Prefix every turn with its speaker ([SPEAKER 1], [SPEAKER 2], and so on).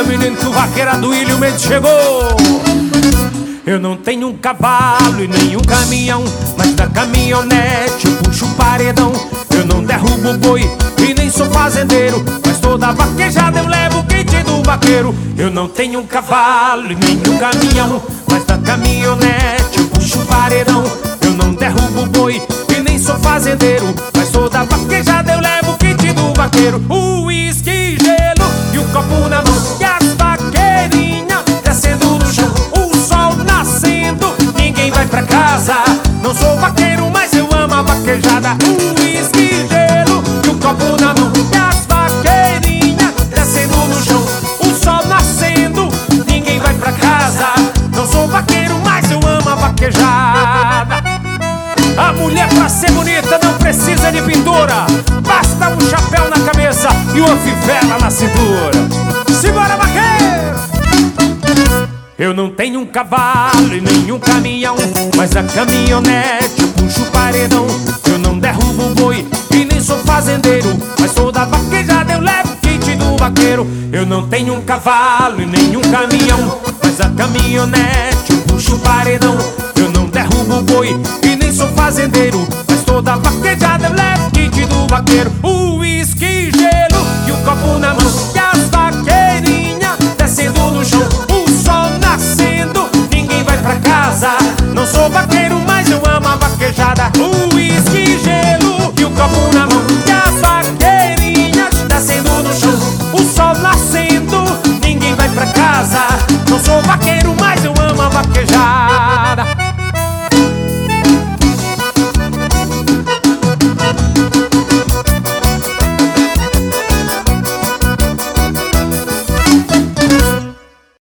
[SPEAKER 1] menino, que o vaqueiro do Ilho Mendes chegou. Eu não tenho um cavalo e nem um caminhão, mas da caminhonete eu puxo o paredão. Eu não derrubo o boi e nem sou fazendeiro, mas toda vaquejada eu levo o kit do vaqueiro. Eu não tenho um cavalo e nem um caminhão, mas da caminhonete eu puxo o paredão. Eu não derrubo o boi e nem sou fazendeiro, mas toda vaquejada eu levo o kit do vaqueiro. O uísque, gelo e o copo na mão, e as vaqueirinhas descendo no chão. O sol nascendo, ninguém vai pra casa. Não sou vaqueiro, mas eu amo a vaquejada. O uísque, gelo e o copo na mão, e as vaqueirinhas descendo no chão. O sol nascendo, ninguém vai pra casa. Não sou vaqueiro, mas eu amo a vaquejada. A mulher pra ser bonita não precisa de pintura, basta um chapéu na cabeça e uma fivela na cintura. Simbora, vaqueiro! Eu não tenho um cavalo e nem um caminhão, mas a caminhonete eu puxo o paredão. Eu não derrubo o boi e nem sou fazendeiro, mas toda vaquejada eu levo o kit do vaqueiro. Eu não tenho um cavalo e nem um caminhão, mas a caminhonete eu puxo o paredão. Eu não derrubo o boi e nem sou fazendeiro, mas toda vaquejada eu levo o kit do vaqueiro. O uísque, gelo e o copo na mão, e as vaqueirinhas descendo no chão. O sol nascendo, ninguém vai pra casa. Não sou vaqueiro,